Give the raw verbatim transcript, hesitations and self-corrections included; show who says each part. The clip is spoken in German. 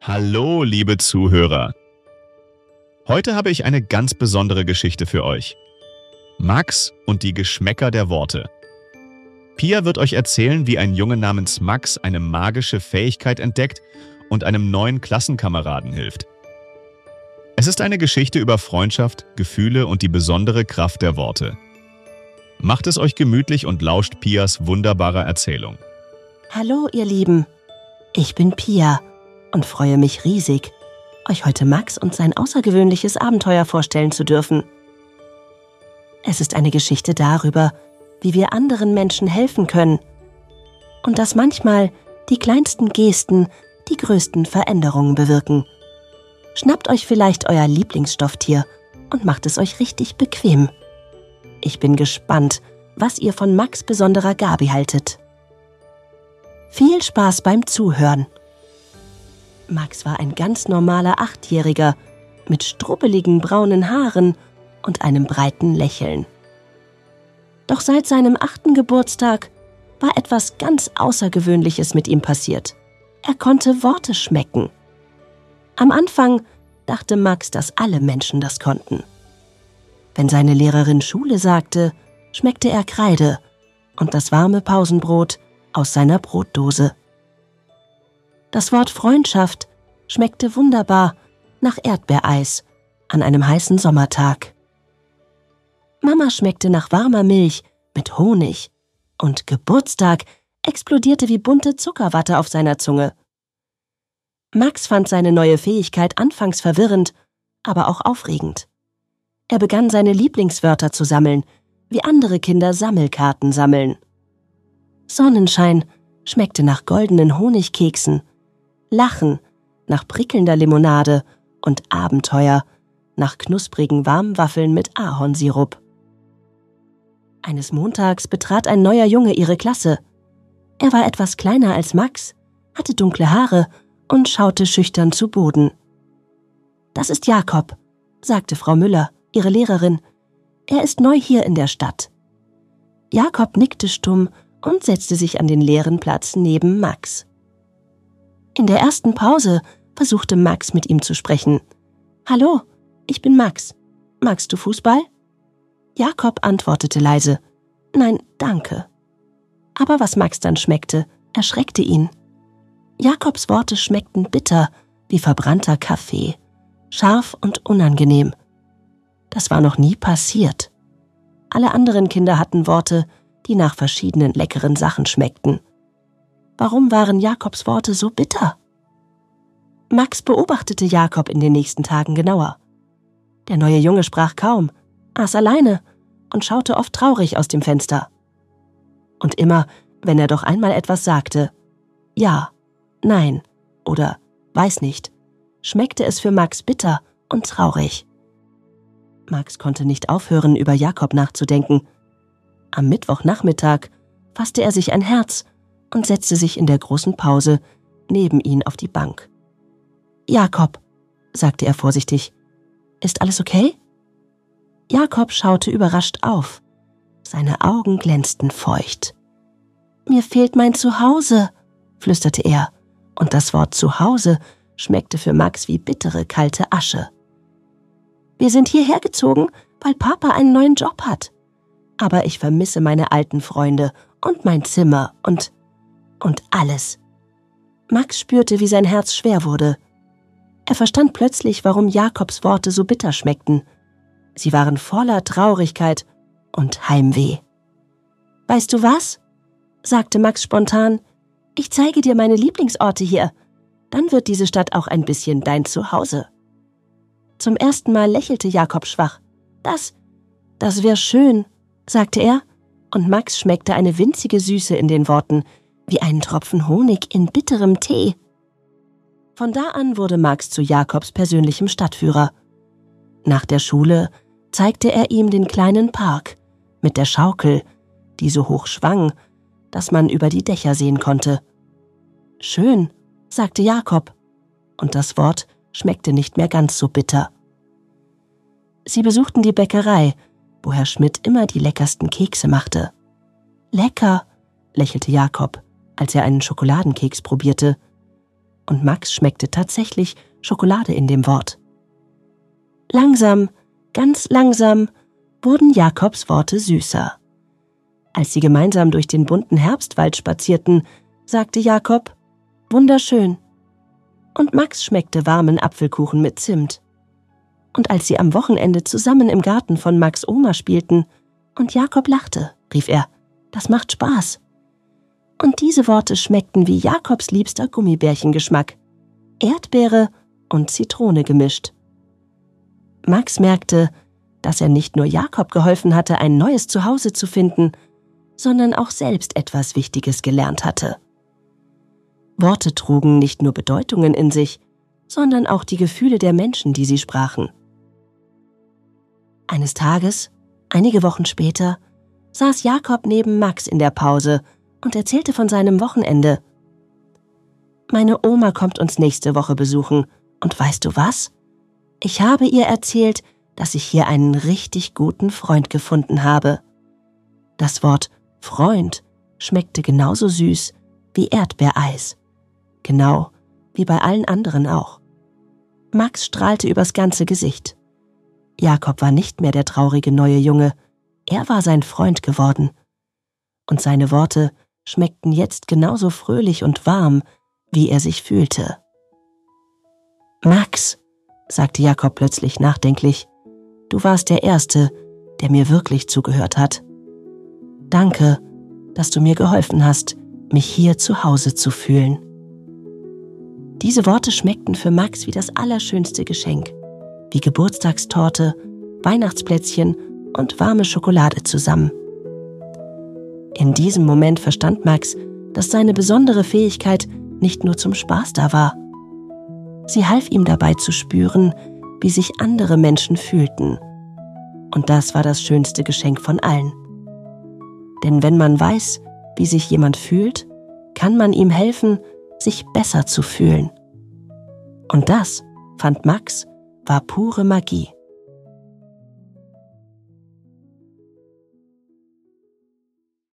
Speaker 1: Hallo, liebe Zuhörer. Heute habe ich eine ganz besondere Geschichte für euch. Max und die Geschmäcker der Worte. Pia wird euch erzählen, wie ein Junge namens Max eine magische Fähigkeit entdeckt und einem neuen Klassenkameraden hilft. Es ist eine Geschichte über Freundschaft, Gefühle und die besondere Kraft der Worte. Macht es euch gemütlich und lauscht Pias wunderbarer Erzählung.
Speaker 2: Hallo, ihr Lieben. Ich bin Pia und freue mich riesig, euch heute Max und sein außergewöhnliches Abenteuer vorstellen zu dürfen. Es ist eine Geschichte darüber, wie wir anderen Menschen helfen können und dass manchmal die kleinsten Gesten die größten Veränderungen bewirken. Schnappt euch vielleicht euer Lieblingsstofftier und macht es euch richtig bequem. Ich bin gespannt, was ihr von Max' besonderer Gabe haltet. Viel Spaß beim Zuhören. Max war ein ganz normaler Achtjähriger mit strubbeligen braunen Haaren und einem breiten Lächeln. Doch seit seinem achten Geburtstag war etwas ganz Außergewöhnliches mit ihm passiert. Er konnte Worte schmecken. Am Anfang dachte Max, dass alle Menschen das konnten. Wenn seine Lehrerin Schule sagte, schmeckte er Kreide und das warme Pausenbrot aus seiner Brotdose. Das Wort Freundschaft schmeckte wunderbar nach Erdbeereis an einem heißen Sommertag. Mama schmeckte nach warmer Milch mit Honig und Geburtstag explodierte wie bunte Zuckerwatte auf seiner Zunge. Max fand seine neue Fähigkeit anfangs verwirrend, aber auch aufregend. Er begann seine Lieblingswörter zu sammeln, wie andere Kinder Sammelkarten sammeln. Sonnenschein schmeckte nach goldenen Honigkeksen, Lachen nach prickelnder Limonade und Abenteuer nach knusprigen Warmwaffeln mit Ahornsirup. Eines Montags betrat ein neuer Junge ihre Klasse. Er war etwas kleiner als Max, hatte dunkle Haare und schaute schüchtern zu Boden. »Das ist Jakob«, sagte Frau Müller, ihre Lehrerin. »Er ist neu hier in der Stadt.« Jakob nickte stumm und setzte sich an den leeren Platz neben Max. In der ersten Pause versuchte Max mit ihm zu sprechen. »Hallo, ich bin Max. Magst du Fußball?« Jakob antwortete leise. »Nein, danke.« Aber was Max dann schmeckte, erschreckte ihn. Jakobs Worte schmeckten bitter wie verbrannter Kaffee, scharf und unangenehm. Das war noch nie passiert. Alle anderen Kinder hatten Worte, die nach verschiedenen leckeren Sachen schmeckten. Warum waren Jakobs Worte so bitter? Max beobachtete Jakob in den nächsten Tagen genauer. Der neue Junge sprach kaum, aß alleine und schaute oft traurig aus dem Fenster. Und immer, wenn er doch einmal etwas sagte, ja, nein oder weiß nicht, schmeckte es für Max bitter und traurig. Max konnte nicht aufhören, über Jakob nachzudenken. Am Mittwochnachmittag fasste er sich ein Herz und setzte sich in der großen Pause neben ihn auf die Bank. »Jakob«, sagte er vorsichtig, »ist alles okay?« Jakob schaute überrascht auf. Seine Augen glänzten feucht. »Mir fehlt mein Zuhause«, flüsterte er, und das Wort Zuhause schmeckte für Max wie bittere, kalte Asche. »Wir sind hierher gezogen, weil Papa einen neuen Job hat. Aber ich vermisse meine alten Freunde und mein Zimmer und, und alles.« Max spürte, wie sein Herz schwer wurde. Er verstand plötzlich, warum Jakobs Worte so bitter schmeckten. Sie waren voller Traurigkeit und Heimweh. »Weißt du was?«, sagte Max spontan. »Ich zeige dir meine Lieblingsorte hier. Dann wird diese Stadt auch ein bisschen dein Zuhause.« Zum ersten Mal lächelte Jakob schwach. »Das, das wär schön«, sagte er, und Max schmeckte eine winzige Süße in den Worten, wie einen Tropfen Honig in bitterem Tee. Von da an wurde Max zu Jakobs persönlichem Stadtführer. Nach der Schule zeigte er ihm den kleinen Park mit der Schaukel, die so hoch schwang, dass man über die Dächer sehen konnte. »Schön«, sagte Jakob, und das Wort schmeckte nicht mehr ganz so bitter. Sie besuchten die Bäckerei, wo Herr Schmidt immer die leckersten Kekse machte. »Lecker«, lächelte Jakob, als er einen Schokoladenkeks probierte. und Max schmeckte tatsächlich Schokolade in dem Wort. Langsam, ganz langsam, wurden Jakobs Worte süßer. Als sie gemeinsam durch den bunten Herbstwald spazierten, sagte Jakob: »Wunderschön.« Und Max schmeckte warmen Apfelkuchen mit Zimt. Und als sie am Wochenende zusammen im Garten von Max' Oma spielten und Jakob lachte, rief er: »Das macht Spaß.« Und diese Worte schmeckten wie Jakobs liebster Gummibärchengeschmack: Erdbeere und Zitrone gemischt. Max merkte, dass er nicht nur Jakob geholfen hatte, ein neues Zuhause zu finden, sondern auch selbst etwas Wichtiges gelernt hatte. Worte trugen nicht nur Bedeutungen in sich, sondern auch die Gefühle der Menschen, die sie sprachen. Eines Tages, einige Wochen später, saß Jakob neben Max in der Pause und erzählte von seinem Wochenende. »Meine Oma kommt uns nächste Woche besuchen, und weißt du was? Ich habe ihr erzählt, dass ich hier einen richtig guten Freund gefunden habe.« Das Wort Freund schmeckte genauso süß wie Erdbeereis, genau wie bei allen anderen auch. Max strahlte übers ganze Gesicht. Jakob war nicht mehr der traurige neue Junge, er war sein Freund geworden. Und seine Worte schmeckten jetzt genauso fröhlich und warm, wie er sich fühlte. »Max«, sagte Jakob plötzlich nachdenklich, »du warst der Erste, der mir wirklich zugehört hat. Danke, dass du mir geholfen hast, mich hier zu Hause zu fühlen.« Diese Worte schmeckten für Max wie das allerschönste Geschenk, wie Geburtstagstorte, Weihnachtsplätzchen und warme Schokolade zusammen. In diesem Moment verstand Max, dass seine besondere Fähigkeit nicht nur zum Spaß da war. Sie half ihm dabei zu spüren, wie sich andere Menschen fühlten. Und das war das schönste Geschenk von allen. Denn wenn man weiß, wie sich jemand fühlt, kann man ihm helfen, sich besser zu fühlen. Und das, fand Max, war pure Magie.